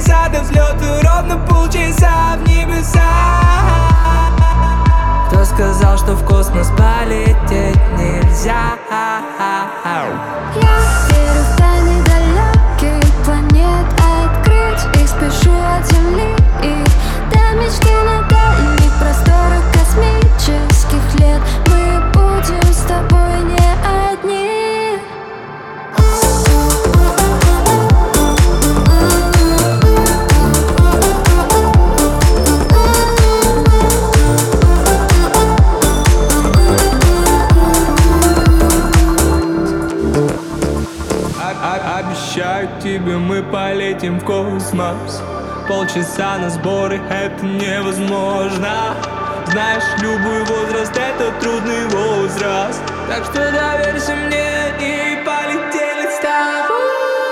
полчаса до взлета, ровно полчаса в небеса. Кто сказал, что в космос полететь нельзя? Я верю в тайны далеких планет, открыть их спешу от Земли и до мечты на дальних просторах космических лет. Мы будем с тобой не одни. Обещаю тебе, мы полетим в космос. Полчаса на сборы, это невозможно. Знаешь, любой возраст — это трудный возраст. Так что доверься мне и полетели с тобой.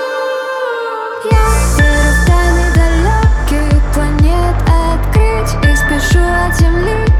Я верю в тайны далеких планет, открыть их спешу от Земли